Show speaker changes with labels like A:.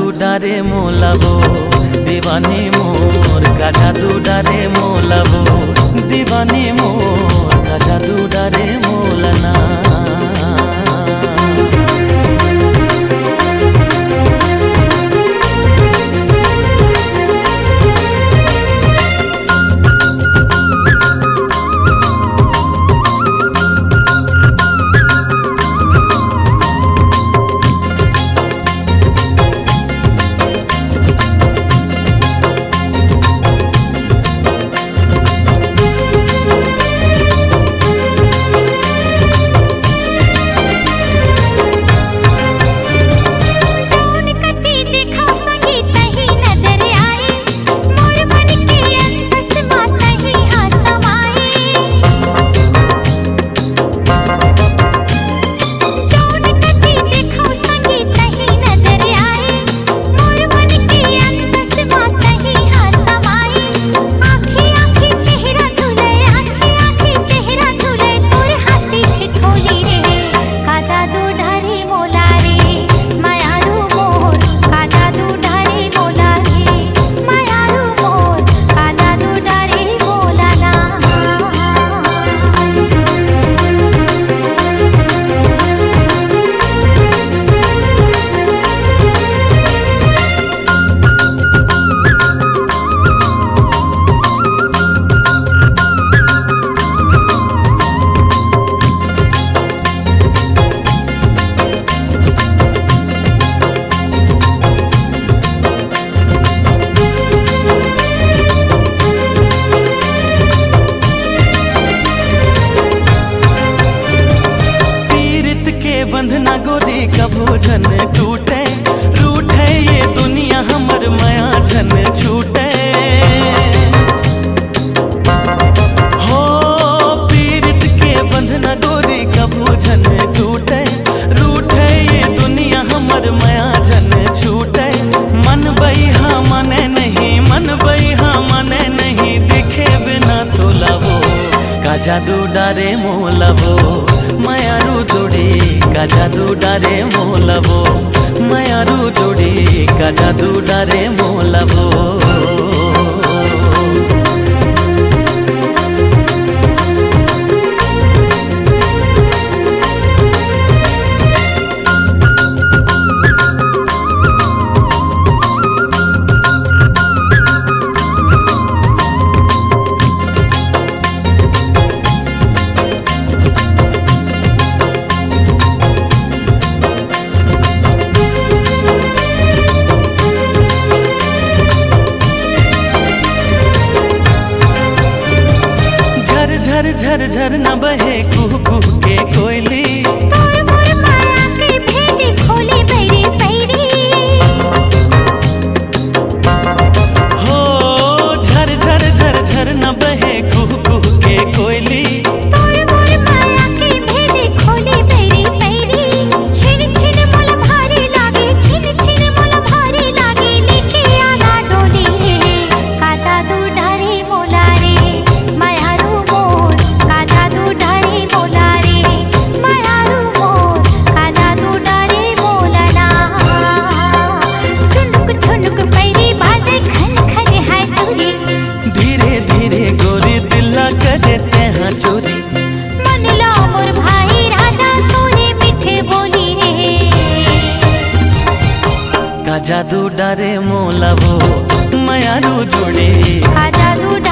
A: डारे मोलाबो दीवानी मोर का जादू डारे मोलाबो दीवानी मोर का जादू डारे मोलना। बंधना गोरी कभू झन टूटे रूठे ये दुनिया हमर माया झन छूटे हो पीड़ित के बंधना गोरी कभू झन टूटे रूठे ये दुनिया हमर माया झन छूटे। मन बइहा मने नहीं मन बइहा मने नहीं दिखे बिना तोलावो का जादू डारे मोलावो मायारू जोड़ी का जादू डारे मोलाबो मायारू जोड़ी का जादू डारे मोलाबो। झर झर झर न बहे कुह कुह के कोयली हो झर झर झर झर न बहे कुह कुह के कोयली चोरी मन लो मोर भाई राजा तोरे मीठे बोली रे का जादू डारे मोलाबो मायारू जोड़ी का जादू